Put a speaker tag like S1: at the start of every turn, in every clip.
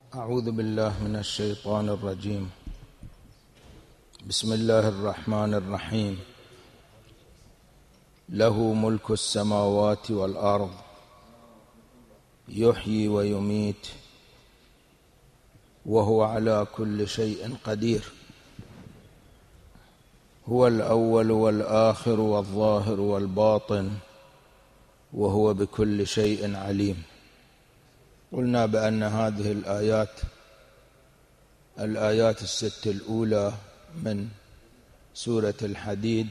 S1: أعوذ بالله من الشيطان الرجيم. بسم الله الرحمن الرحيم. له ملك السماوات والأرض يحيي ويميت وهو على كل شيء قدير. هو الأول والآخر والظاهر والباطن وهو بكل شيء عليم. قلنا بأن هذه الآيات الست الأولى من سورة الحديد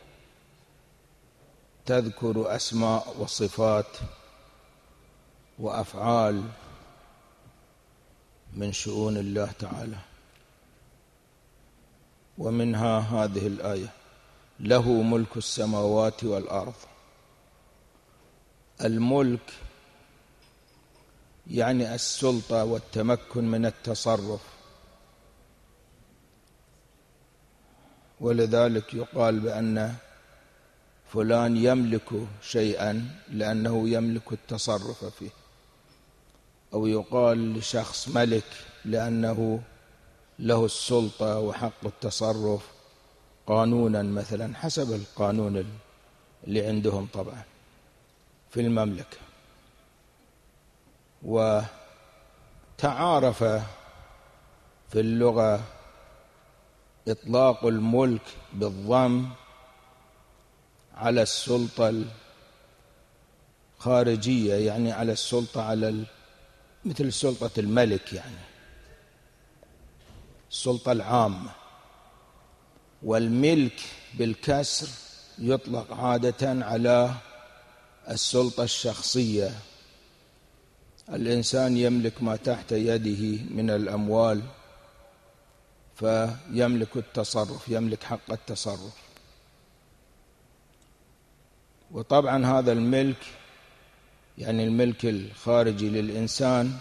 S1: تذكر أسماء وصفات وأفعال من شؤون الله تعالى، ومنها هذه الآية: له ملك السماوات والأرض. الملك يعني السلطة والتمكن من التصرف، ولذلك يقال بأن فلان يملك شيئا لأنه يملك التصرف فيه، أو يقال لشخص ملك لأنه له السلطة وحق التصرف قانونا، مثلا حسب القانون اللي عندهم طبعا في المملكة. وتعارف في اللغة إطلاق الملك بالضم على السلطة الخارجية، يعني على السلطة مثل سلطة الملك، يعني السلطة العامة. والملك بالكسر يطلق عادة على السلطة الشخصية. الإنسان يملك ما تحت يده من الأموال فيملك التصرف، يملك حق التصرف. وطبعا هذا الملك يعني الملك الخارجي للإنسان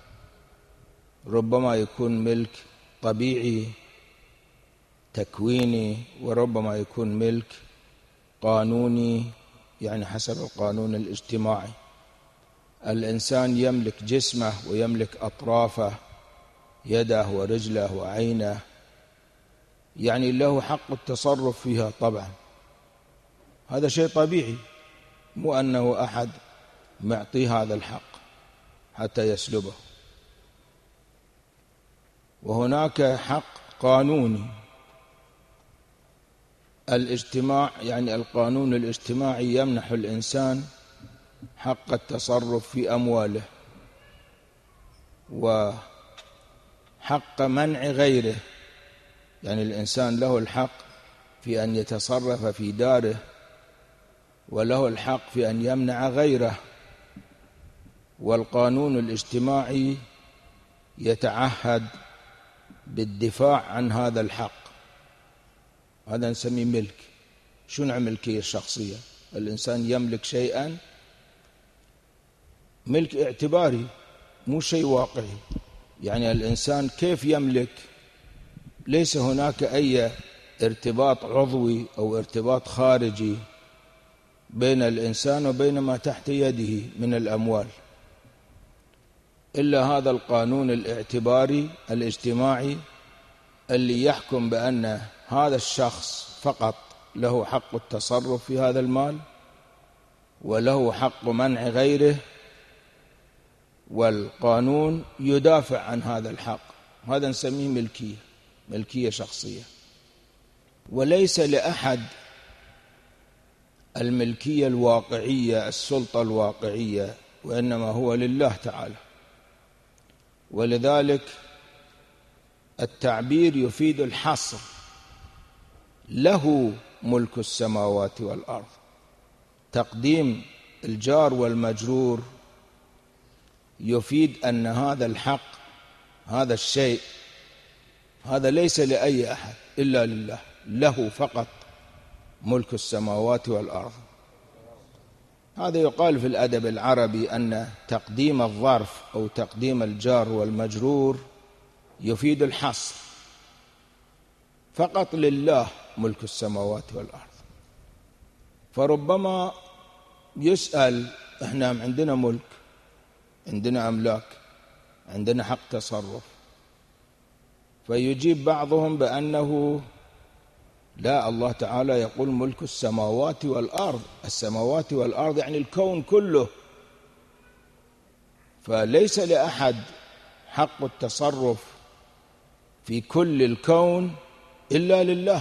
S1: ربما يكون ملك طبيعي تكويني، وربما يكون ملك قانوني يعني حسب القانون الاجتماعي. الإنسان يملك جسمه ويملك أطرافه، يده ورجله وعينه، يعني له حق التصرف فيها. طبعا هذا شيء طبيعي، مو أنه أحد معطيه هذا الحق حتى يسلبه. وهناك حق قانوني الاجتماع، يعني القانون الاجتماعي يمنح الإنسان حق التصرف في أمواله وحق منع غيره، يعني الإنسان له الحق في أن يتصرف في داره وله الحق في أن يمنع غيره. والقانون الاجتماعي يتعهد بالدفاع عن هذا الحق. هذا نسميه ملك. شو نوع ملكية الشخصية؟ الإنسان يملك شيئا ملك اعتباري، مو شيء واقعي. يعني الإنسان كيف يملك؟ ليس هناك أي ارتباط عضوي أو ارتباط خارجي بين الإنسان وبين ما تحت يده من الأموال، إلا هذا القانون الاعتباري الاجتماعي اللي يحكم بأن هذا الشخص فقط له حق التصرف في هذا المال وله حق منع غيره، والقانون يدافع عن هذا الحق. هذا نسميه ملكية شخصية. وليس لأحد الملكية الواقعية، السلطة الواقعية، وإنما هو لله تعالى. ولذلك التعبير يفيد الحصر: له ملك السماوات والأرض. تقديم الجار والمجرور يفيد أن هذا الحق، هذا الشيء، هذا ليس لأي أحد إلا لله. له فقط ملك السماوات والأرض. هذا يقال في الأدب العربي أن تقديم الظرف أو تقديم الجار والمجرور يفيد الحصر، فقط لله ملك السماوات والأرض. فربما يسأل: إحنا عندنا ملك، عندنا أملاك، عندنا حق تصرف. فيجيب بعضهم بأنه لا، الله تعالى يقول ملك السماوات والأرض. السماوات والأرض يعني الكون كله، فليس لأحد حق التصرف في كل الكون إلا لله.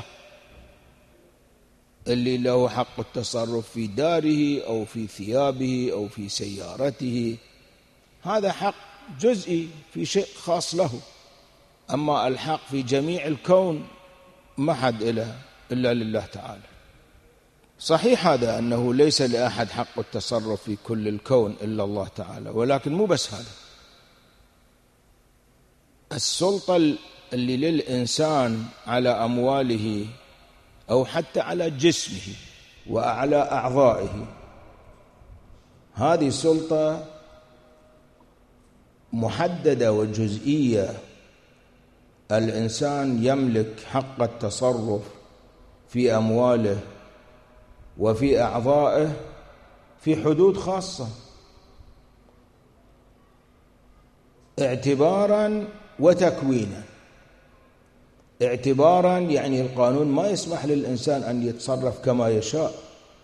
S1: اللي له حق التصرف في داره أو في ثيابه أو في سيارته، هذا حق جزئي في شيء خاص له. أما الحق في جميع الكون ما حد إله إلا لله تعالى. صحيح هذا أنه ليس لأحد حق التصرف في كل الكون إلا الله تعالى، ولكن مو بس هذا. السلطة اللي للإنسان على أمواله أو حتى على جسمه وعلى أعضائه، هذه سلطة محددة وجزئية. الإنسان يملك حق التصرف في أمواله وفي أعضائه في حدود خاصة، اعتباراً وتكويناً. اعتباراً يعني القانون ما يسمح للإنسان أن يتصرف كما يشاء،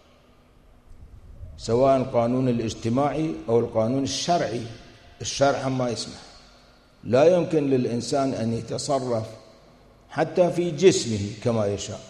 S1: سواء القانون الاجتماعي أو القانون الشرعي. الشرع ما يسمح، لا يمكن للإنسان أن يتصرف حتى في جسمه كما يشاء.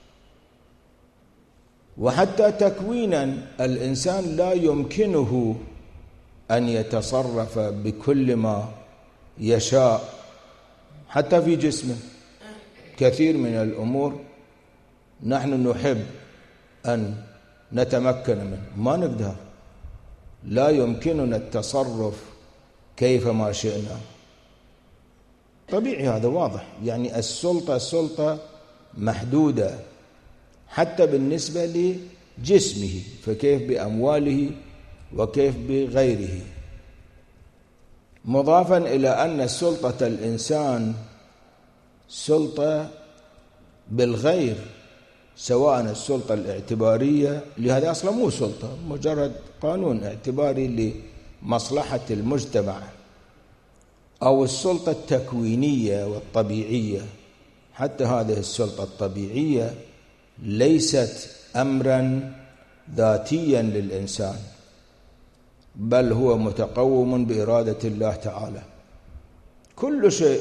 S1: وحتى تكويناً الإنسان لا يمكنه أن يتصرف بكل ما يشاء حتى في جسمه. كثير من الأمور نحن نحب أن نتمكن منه، ما نقدر، لا يمكننا التصرف كيفما شئنا. طبيعي، هذا واضح. يعني السلطة محدودة حتى بالنسبة لجسمه، فكيف بأمواله وكيف بغيره. مضافا إلى أن سلطة الإنسان سلطة بالغير، سواء السلطة الاعتبارية، لهذا أصلا مو سلطة، مجرد قانون اعتباري لمصلحة المجتمع، أو السلطة التكوينية والطبيعية. حتى هذه السلطة الطبيعية ليست أمرا ذاتيا للإنسان، بل هو متقوم بإرادة الله تعالى. كل شيء،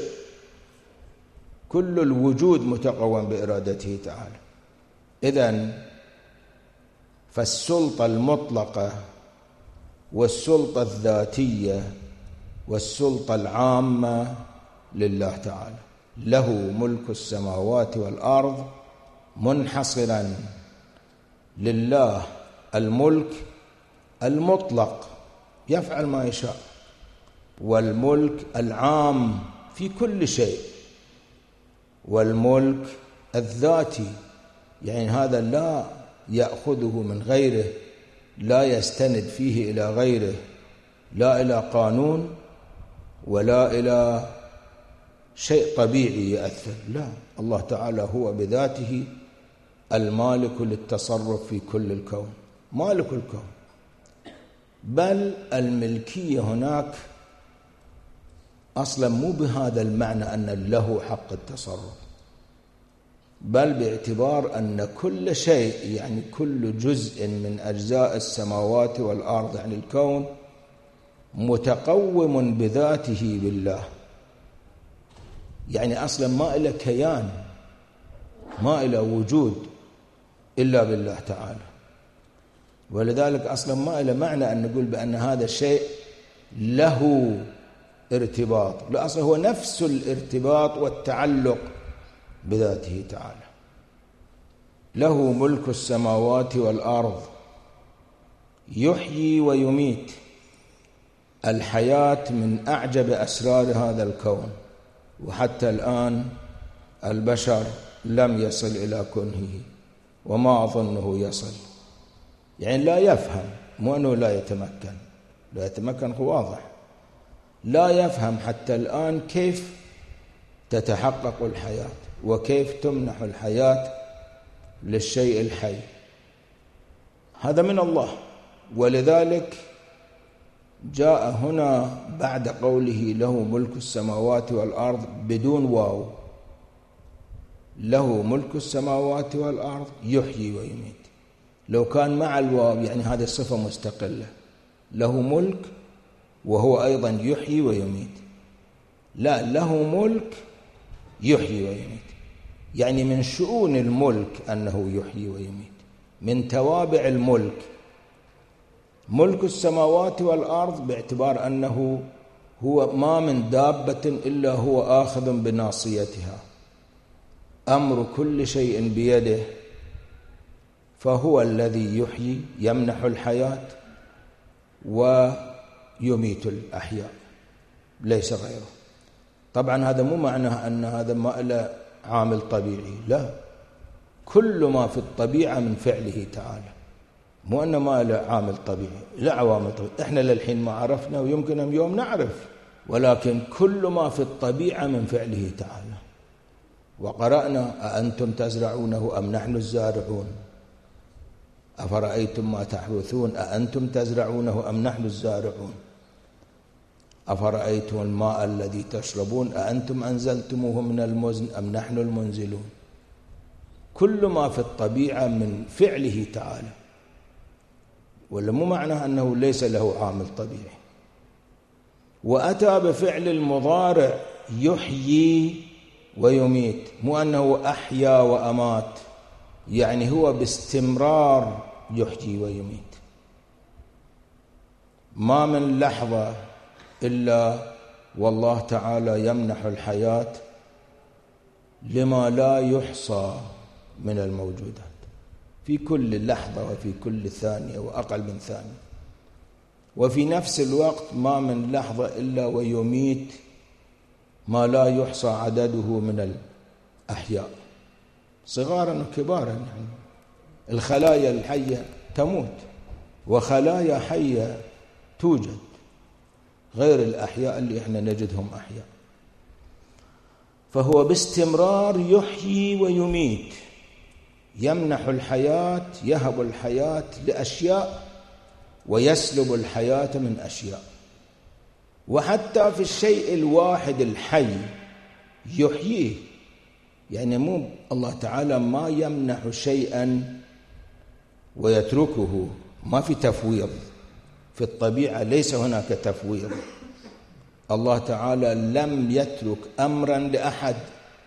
S1: كل الوجود متقوم بإرادته تعالى. إذن فالسلطة المطلقة والسلطة الذاتية والسلطة العامة لله تعالى. له ملك السماوات والأرض، منحصرا لله الملك المطلق يفعل ما يشاء، والملك العام في كل شيء، والملك الذاتي يعني هذا لا يأخذه من غيره، لا يستند فيه إلى غيره، لا إلى قانون ولا إلى شيء طبيعي يأثر. لا، الله تعالى هو بذاته المالك للتصرف في كل الكون، مالك الكون. بل الملكية هناك أصلا مو بهذا المعنى أن له حق التصرف، بل باعتبار أن كل شيء، يعني كل جزء من أجزاء السماوات والأرض يعني الكون، متقوم بذاته بالله. يعني أصلا ما إلى كيان، ما إلى وجود إلا بالله تعالى. ولذلك أصلا ما إلى معنى أن نقول بأن هذا الشيء له ارتباط، لا، أصلا هو نفس الارتباط والتعلق بذاته تعالى. له ملك السماوات والأرض، يحيي ويميت. الحياة من أعجب أسرار هذا الكون، وحتى الآن البشر لم يصل إلى كنهه، وما أظنه يصل. يعني لا يفهم، مو أنه لا يتمكن، لا يتمكن، هو واضح، لا يفهم حتى الآن كيف تتحقق الحياة وكيف تمنح الحياة للشيء الحي. هذا من الله. ولذلك جاء هنا بعد قوله له ملك السماوات والأرض بدون واو، له ملك السماوات والأرض يحيي ويميت. لو كان مع الواو يعني هذه صفة مستقلة، له ملك وهو أيضا يحيي ويميت. لا، له ملك يحيي ويميت، يعني من شؤون الملك أنه يحيي ويميت، من توابع الملك ملك السماوات والأرض، باعتبار أنه هو ما من دابة إلا هو آخذ بناصيتها، أمر كل شيء بيده، فهو الذي يحيي يمنح الحياة ويميت الأحياء، ليس غيره. طبعا هذا مو معناه أن هذا ما له عامل طبيعي، لا، كل ما في الطبيعة من فعله تعالى، مو أنه ما له عامل طبيعي، لا عوامل طبيعي، إحنا للحين ما عرفنا ويمكن يوم نعرف، ولكن كل ما في الطبيعة من فعله تعالى. وقرأنا أأنتم تزرعونه أم نحن الزارعون، أفرأيتم ما تحرثون أأنتم تزرعونه أم نحن الزارعون، أفرأيتم الماء الذي تشربون أأنتم أنزلتموه من المزن أم نحن المنزلون. كل ما في الطبيعة من فعله تعالى، ولا مو معنى أنه ليس له عامل طبيعي. وأتى بفعل المضارع يحيي ويميت، مو أنه أحيا وأمات، يعني هو باستمرار يحيي ويميت، ما من لحظة إلا والله تعالى يمنح الحياة لما لا يحصى من الموجودات في كل لحظة وفي كل ثانية وأقل من ثانية، وفي نفس الوقت ما من لحظة إلا ويميت ما لا يحصى عدده من الأحياء صغارا وكبارا. يعني الخلايا الحية تموت وخلايا حية توجد، غير الأحياء اللي احنا نجدهم أحياء. فهو باستمرار يحيي ويميت، يمنح الحياة، يهب الحياة لأشياء ويسلب الحياة من أشياء. وحتى في الشيء الواحد الحي يحييه، يعني مو الله تعالى ما يمنح شيئا ويتركه، ما في تفويض في الطبيعة، ليس هناك تفويض. الله تعالى لم يترك أمرا لأحد.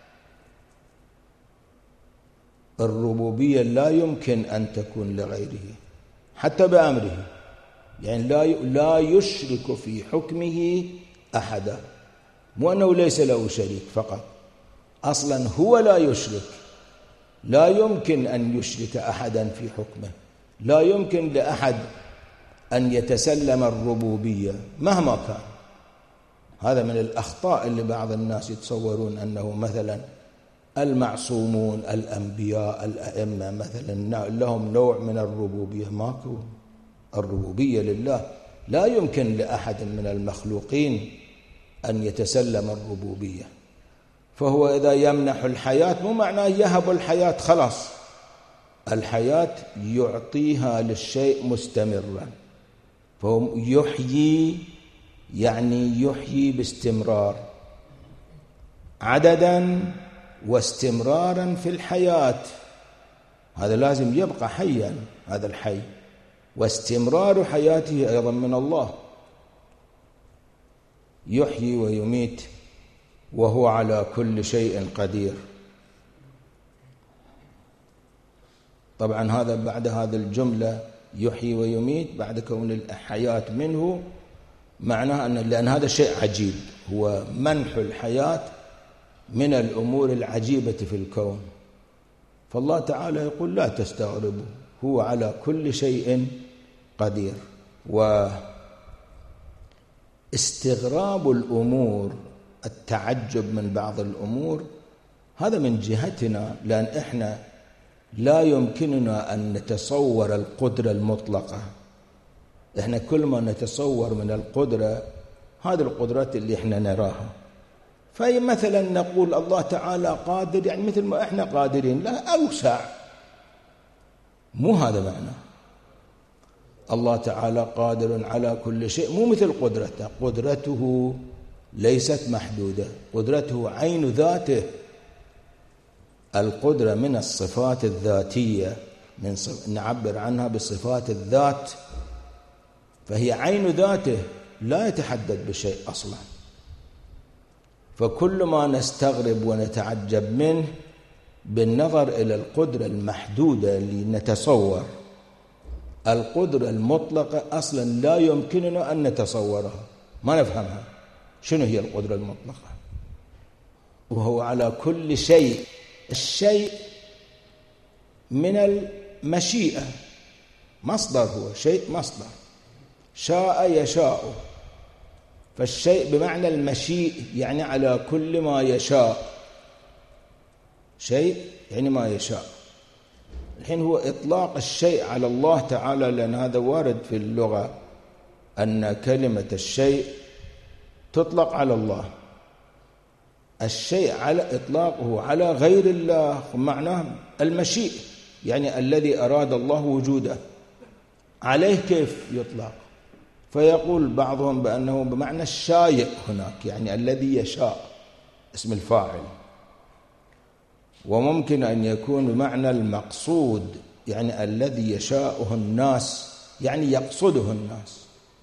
S1: الربوبية لا يمكن أن تكون لغيره حتى بأمره، يعني لا يشرك في حكمه أحدا، مو أنه ليس له شريك فقط، أصلا هو لا يشرك، لا يمكن أن يشرك أحدا في حكمه، لا يمكن لأحد أن يتسلم الربوبية مهما كان. هذا من الأخطاء اللي بعض الناس يتصورون أنه مثلا المعصومون الأنبياء الأئمة مثلا لهم نوع من الربوبية، ماكو. الربوبية لله، لا يمكن لأحد من المخلوقين أن يتسلم الربوبية. فهو إذا يمنح الحياة مو معناه يهب الحياة خلاص، الحياة يعطيها للشيء مستمرا. فهو يحيي، يعني يحيي باستمرار، عددا واستمرارا في الحياة. هذا لازم يبقى حيا، هذا الحي، واستمرار حياته أيضا من الله. يحيي ويميت وهو على كل شيء قدير. طبعا هذا بعد هذه الجملة يحيي ويميت بعد كون الحياة منه، معناه لأن هذا شيء عجيب، هو منح الحياة من الأمور العجيبة في الكون. فالله تعالى يقول لا تستغربوا، هو على كل شيء قدير. واستغراب الأمور، التعجب من بعض الأمور، هذا من جهتنا، لأن إحنا لا يمكننا أن نتصور القدرة المطلقة. إحنا كل ما نتصور من القدرة، هذه القدرات اللي إحنا نراها. فأي مثلا نقول الله تعالى قادر، يعني مثل ما إحنا قادرين، لا أوسع، مو هذا معنى. الله تعالى قادر على كل شيء، مو مثل قدرته. قدرته ليست محدودة، قدرته عين ذاته. القدرة من الصفات الذاتية، نعبر عنها بصفات الذات، فهي عين ذاته لا يتحدد بشيء أصلا. فكل ما نستغرب ونتعجب منه بالنظر إلى القدرة المحدودة اللي نتصور. القدرة المطلقة أصلا لا يمكننا أن نتصورها، ما نفهمها. شنو هي القدرة المطلقة؟ وهو على كل شيء. الشيء من المشيئة، مصدر، هو شيء مصدر، شاء يشاء. فالشيء بمعنى المشيء، يعني على كل ما يشاء. شيء يعني ما يشاء. الحين هو إطلاق الشيء على الله تعالى، لأن هذا وارد في اللغة أن كلمة الشيء تطلق على الله. الشيء على إطلاقه على غير الله معناه المشيء، يعني الذي أراد الله وجوده. عليه كيف يطلق؟ فيقول بعضهم بأنه بمعنى الشايء هناك، يعني الذي يشاء، اسم الفاعل. وممكن أن يكون بمعنى المقصود، يعني الذي يشاءه الناس، يعني يقصده الناس.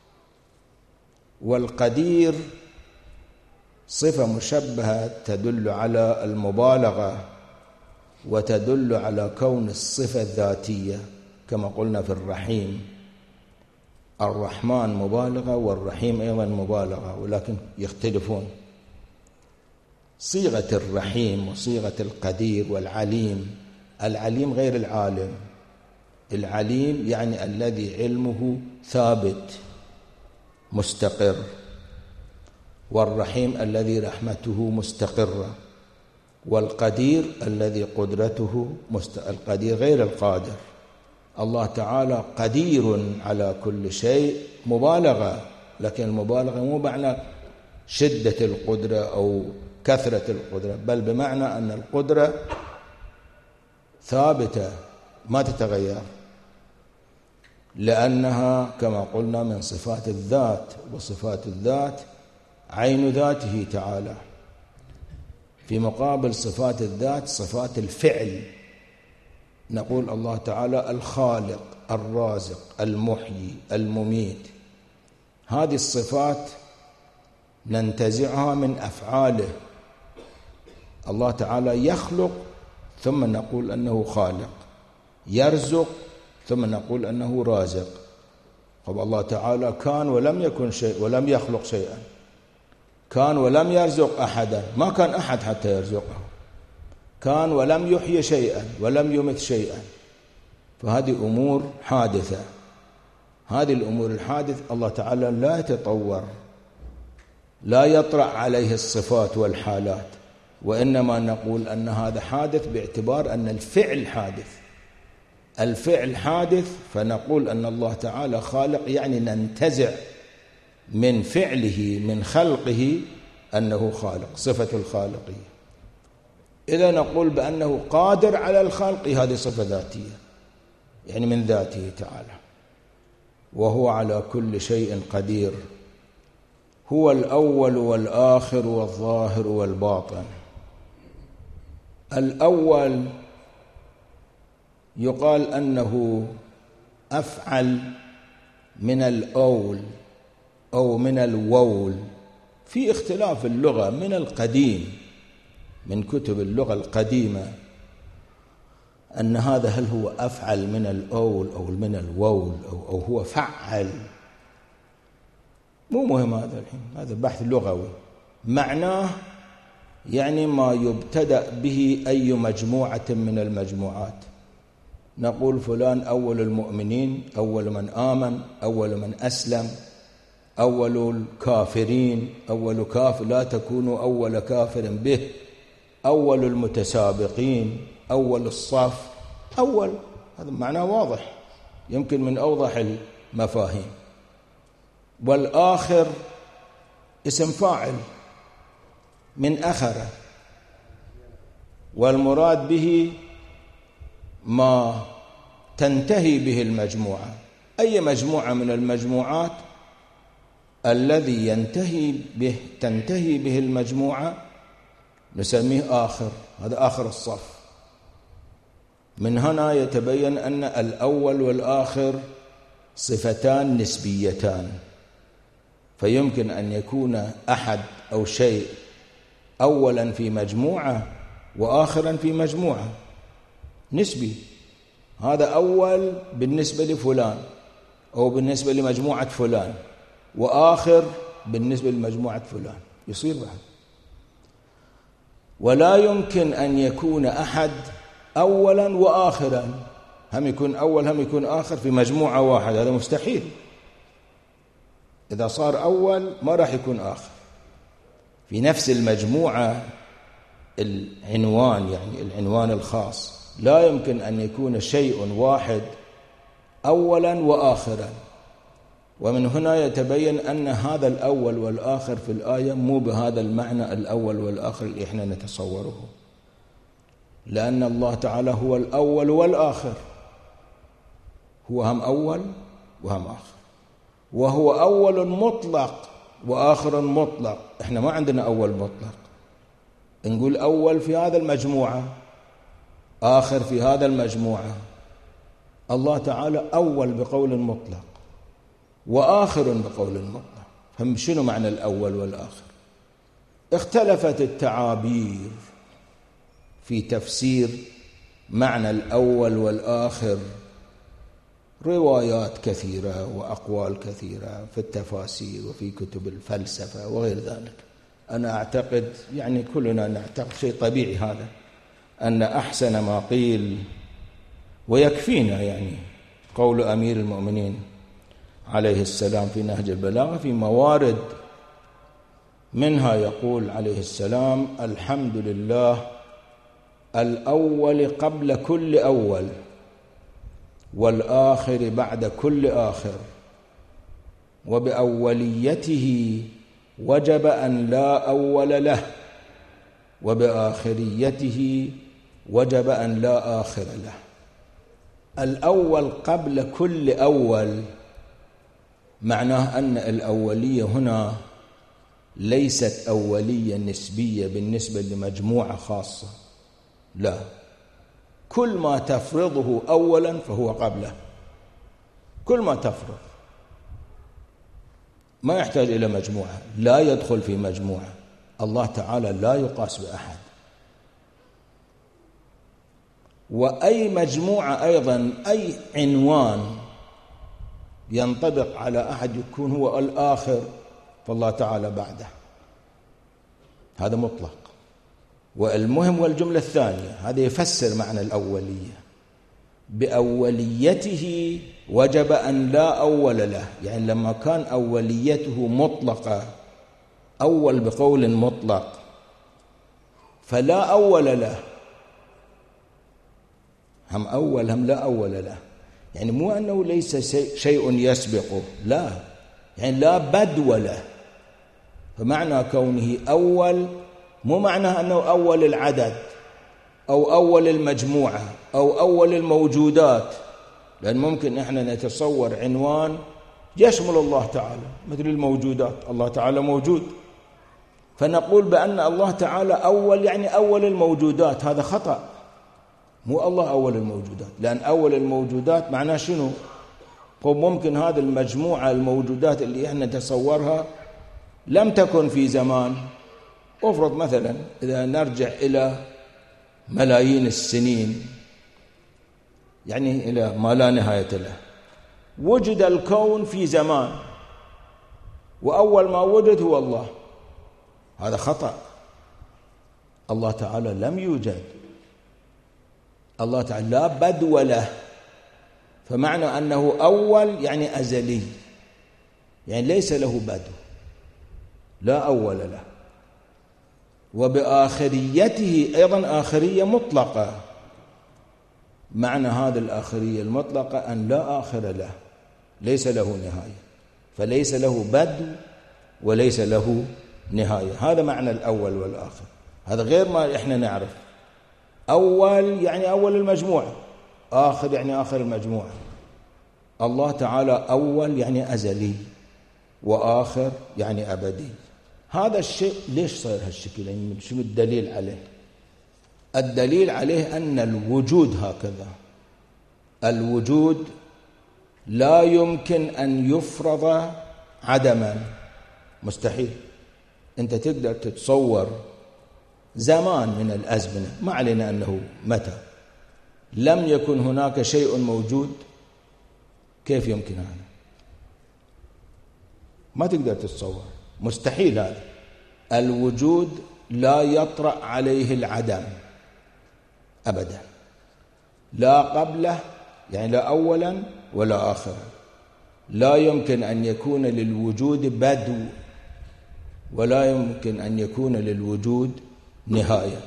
S1: والقدير صفة مشبهة تدل على المبالغة، وتدل على كون الصفة الذاتية، كما قلنا في الرحيم. الرحمن مبالغة والرحيم أيضا مبالغة، ولكن يختلفون. صيغة الرحيم وصيغة القدير والعليم. العليم غير العالم. العليم يعني الذي علمه ثابت مستقر، والرحيم الذي رحمته مستقرة، والقدير الذي قدرته القدير غير القادر. الله تعالى قدير على كل شيء، مبالغة، لكن المبالغة مو معنى شدة القدرة أو كثرة القدرة، بل بمعنى أن القدرة ثابتة ما تتغير، لأنها كما قلنا من صفات الذات، وصفات الذات عين ذاته تعالى. في مقابل صفات الذات صفات الفعل، نقول الله تعالى الخالق، الرازق، المحيي، المميت. هذه الصفات ننتزعها من أفعاله. الله تعالى يخلق ثم نقول أنه خالق، يرزق ثم نقول أنه رازق. طب الله تعالى كان ولم يكن شيء ولم يخلق شيئا، كان ولم يرزق أحدا، ما كان أحد حتى يرزقه، كان ولم يحيي شيئا ولم يمت شيئا. فهذه أمور حادثة. هذه الأمور الحادثة الله تعالى لا يتطور، لا يطرأ عليه الصفات والحالات، وإنما نقول أن هذا حادث باعتبار أن الفعل حادث. الفعل حادث، فنقول أن الله تعالى خالق، يعني ننتزع من فعله من خلقه أنه خالق، صفة الخالقية. إذا نقول بأنه قادر على الخلق، هذه صفة ذاتية، يعني من ذاته تعالى. وهو على كل شيء قدير. هو الأول والآخر والظاهر والباطن. الأول يقال أنه أفعل من الأول أو من الوول، في اختلاف اللغة من القديم، من كتب اللغة القديمة، أن هذا هل هو أفعل من الأول أو من الوول أو هو فعل. مو مهم هذا الحين، هذا بحث لغوي. معناه يعني ما يبتدأ به أي مجموعة من المجموعات. نقول فلان أول المؤمنين، أول من آمن، أول من أسلم، أول الكافرين، أول كافر، لا تكونوا أول كافر به، أول المتسابقين، أول الصف، أول. هذا معناه واضح، يمكن من أوضح المفاهيم. والآخر اسم فاعل من أخر، والمراد به ما تنتهي به المجموعة، أي مجموعة من المجموعات الذي تنتهي به المجموعة نسميه آخر، هذا آخر الصف. من هنا يتبين أن الأول والآخر صفتان نسبيتان، فيمكن أن يكون أحد أو شيء أولا في مجموعة وآخرا في مجموعة، نسبي. هذا أول بالنسبة لفلان أو بالنسبة لمجموعة فلان، وآخر بالنسبة لمجموعة فلان، يصير بعد. ولا يمكن أن يكون أحد أولا وآخرا، هم يكون أول هم يكون آخر في مجموعة واحدة، هذا مستحيل. إذا صار أول ما راح يكون آخر في نفس المجموعة. العنوان يعني العنوان الخاص لا يمكن أن يكون شيء واحد أولا وآخرا. ومن هنا يتبين أن هذا الأول والآخر في الآية مو بهذا المعنى الأول والآخر اللي إحنا نتصوره، لأن الله تعالى هو الأول والآخر، هو هم أول وهم آخر، وهو أول مطلق وآخر مطلق. إحنا ما عندنا أول مطلق، نقول أول في هذا المجموعة آخر في هذا المجموعة. الله تعالى أول بقول مطلق وآخر بقول مطلق. فهم شنو معنى الأول والآخر؟ اختلفت التعابير في تفسير معنى الأول والآخر، روايات كثيرة وأقوال كثيرة في التفاسير وفي كتب الفلسفة وغير ذلك. أنا أعتقد يعني كلنا نعتقد شيء طبيعي هذا، أن أحسن ما قيل ويكفينا يعني قول أمير المؤمنين عليه السلام في نهج البلاغة في موارد منها يقول عليه السلام: الحمد لله الأول قبل كل أول، والآخر بعد كل آخر، وبأوليته وجب أن لا أول له، وبآخريته وجب أن لا آخر له. الأول قبل كل أول معناه أن الأولية هنا ليست أولية نسبية بالنسبة لمجموعة خاصة، لا، كل ما تفرضه أولا فهو قبله، كل ما تفرض ما يحتاج إلى مجموعة، لا يدخل في مجموعة. الله تعالى لا يقاس بأحد. وأي مجموعة أيضا أي عنوان ينطبق على أحد يكون هو الآخر فالله تعالى بعده، هذا مطلق. والمهم والجملة الثانية هذا يفسر معنى الأولية، بأوليته وجب أن لا أول له، يعني لما كان أوليته مطلقة، أول بقول مطلق، فلا أول له، هم أول هم لا أول له، يعني مو أنه ليس شيء يسبقه، لا، يعني لا بدو له. فمعنى كونه أول مو معناه أنه أول العدد أو أول المجموعة أو أول الموجودات، لأن ممكن إحنا نتصور عنوان يشمل الله تعالى مثل الموجودات، الله تعالى موجود، فنقول بأن الله تعالى أول يعني أول الموجودات، هذا خطأ. مو الله أول الموجودات، لأن أول الموجودات معناه شنو؟ ممكن هذه المجموعة الموجودات اللي إحنا نتصورها لم تكن في زمان، أفرض مثلا إذا نرجع إلى ملايين السنين، يعني إلى ما لا نهاية له، وجد الكون في زمان وأول ما وجد هو الله، هذا خطأ. الله تعالى لم يوجد، الله تعالى لا بدو له، فمعنى أنه أول يعني أزلي، يعني ليس له بدو، لا أول له. وبآخريته أيضا آخرية مطلقة، معنى هذا الآخرية المطلقة أن لا آخر له، ليس له نهاية، فليس له بدو وليس له نهاية. هذا معنى الأول والآخر، هذا غير ما إحنا نعرف. أول يعني أول المجموعة، آخر يعني آخر المجموعة. الله تعالى أول يعني أزلي، وآخر يعني أبدي. هذا الشيء ليش صار هالشكل؟ يعني شنو الدليل عليه؟ الدليل عليه أن الوجود هكذا، الوجود لا يمكن أن يفرض عدما، مستحيل. أنت تقدر تتصور زمان من الأزمنة، ما علينا أنه متى، لم يكن هناك شيء موجود؟ كيف يمكن هذا؟ ما تقدر تتصور، مستحيل هذا. الوجود لا يطرأ عليه العدم أبدا، لا قبله يعني لا أولا ولا آخرا. لا يمكن أن يكون للوجود بدو، ولا يمكن أن يكون للوجود نهاية.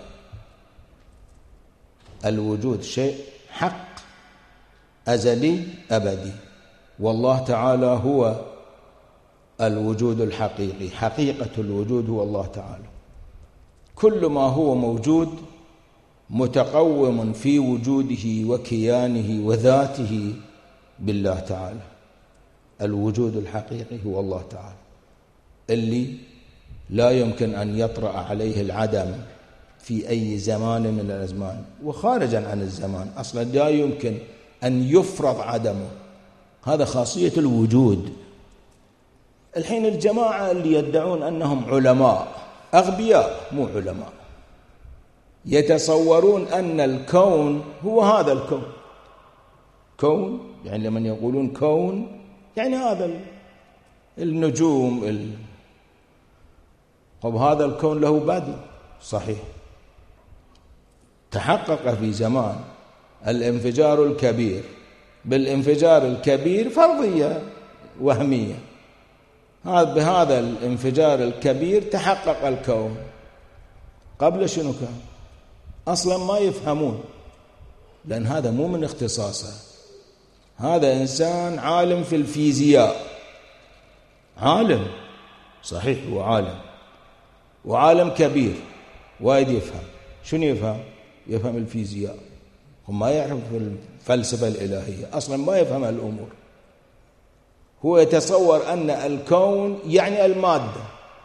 S1: الوجود شيء حق أزلي أبدي، والله تعالى هو الوجود الحقيقي، حقيقة الوجود هو الله تعالى. كل ما هو موجود متقوم في وجوده وكيانه وذاته بالله تعالى. الوجود الحقيقي هو الله تعالى اللي لا يمكن أن يطرأ عليه العدم في أي زمان من الأزمان، وخارجا عن الزمان أصلا لا يمكن أن يفرض عدمه. هذا خاصية الوجود. الحين الجماعة اللي يدعون أنهم علماء، أغبياء مو علماء، يتصورون أن الكون هو هذا الكون. كون يعني لمن يقولون كون يعني هذا النجوم طب هذا الكون له بدء، صحيح، تحقق في زمان الانفجار الكبير. بالانفجار الكبير فرضية وهمية، بهذا الانفجار الكبير تحقق الكون. قبل شنو كان؟ أصلا ما يفهمون، لأن هذا مو من اختصاصه. هذا إنسان عالم في الفيزياء، عالم صحيح، هو عالم وعالم كبير وايد يفهم. شنو يفهم؟ يفهم الفيزياء، وما يعرف الفلسفة الإلهية، أصلا ما يفهم الأمور. هو يتصور أن الكون يعني المادة،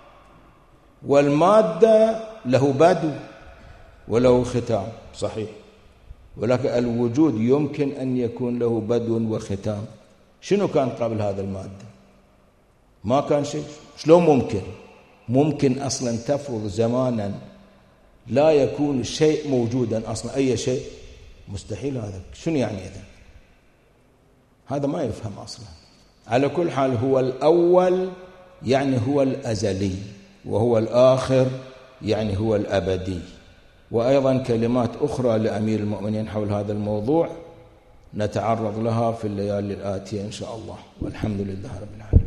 S1: والمادة له بدو وله ختام، صحيح، ولكن الوجود يمكن أن يكون له بدو وختام. شنو كان قبل هذا المادة؟ ما كان شيء. شلون ممكن أصلا تفرض زمانا لا يكون الشيء موجودا أصلا، أي شيء؟ مستحيل. هذا شنو يعني إذن؟ هذا ما يفهم أصلا. على كل حال هو الأول يعني هو الأزلي، وهو الآخر يعني هو الأبدي. وأيضا كلمات أخرى لأمير المؤمنين حول هذا الموضوع نتعرض لها في الليالي الآتية إن شاء الله، والحمد لله رب العالمين.